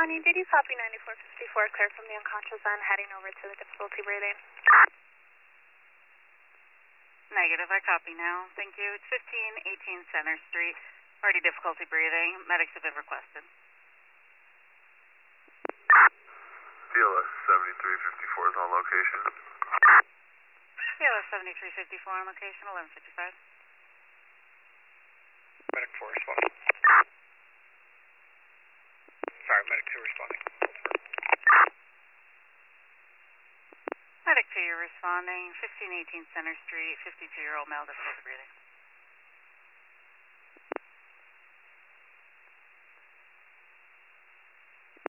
responding. Did you copy 9454, clear from the unconscious end, heading over to the difficulty breathing? Negative, I copy now. Thank you. It's 1518 Center Street. Already difficulty breathing. Medics have been requested. BLS 7354 is on location. BLS 7354 on location, 1155. Medic 4 responding. Sorry, Medic 2 responding. Medic 2, you're responding. 1518 Center Street, 52-year-old male difficulty breathing.